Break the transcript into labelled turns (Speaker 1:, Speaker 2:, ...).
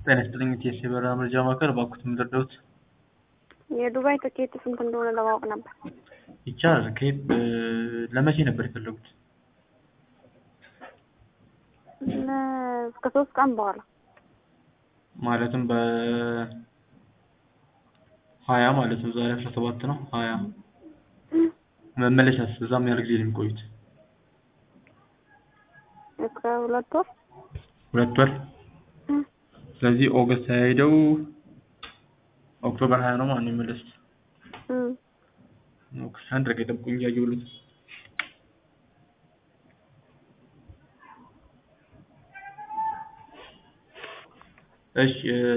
Speaker 1: ጤና ይስጥልኝ የበረራ መረጃ ማዕከል እባክዎት ምንድነው?
Speaker 2: የዱባይ ትኬት ስንት እንደሆነ ለማወቅ ነበር።
Speaker 1: ይቻላል። ከየት ለመቼ ነበር የፈለጉት?
Speaker 2: ከ3 ቀን በኋላ
Speaker 1: ማለትም በ20 ማለት ነው። ዛሬ 17 ነው። 20 መመለሻስ እዛም ያህል ጊዜ ነው የሚቆዩት?
Speaker 2: እስከ 2 ወር
Speaker 1: 2 ወር። ስለዚህ ኦገስት ሄደው ኦክቶበር 20 ነው ማለት ነው የሚመለሱት። ኦኬ አንድ ረጋ ይጠብቁኝ እያየሁልዎት። እሺ